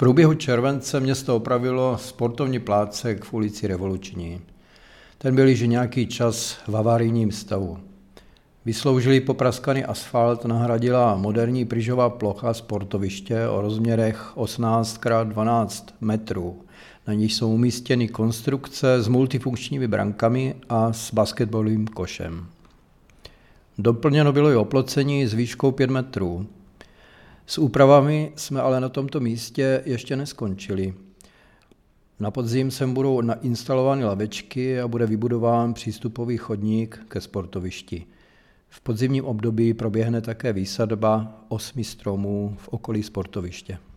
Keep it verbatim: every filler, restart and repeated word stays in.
průběhu července město opravilo sportovní plácek v ulici Revoluční. Ten byl již nějaký čas v havarijním stavu. Vysloužilý popraskaný asfalt nahradila moderní pryžová plocha sportoviště o rozměrech osmnáct krát dvanáct metrů. Na níž jsou umístěny konstrukce s multifunkčními brankami a s basketbalovým košem. Doplněno bylo i oplocení s výškou pět metrů. S úpravami jsme ale na tomto místě ještě neskončili. Na podzim sem budou nainstalovány lavečky a bude vybudován přístupový chodník ke sportovišti. V podzimním období proběhne také výsadba osmi stromů v okolí sportoviště.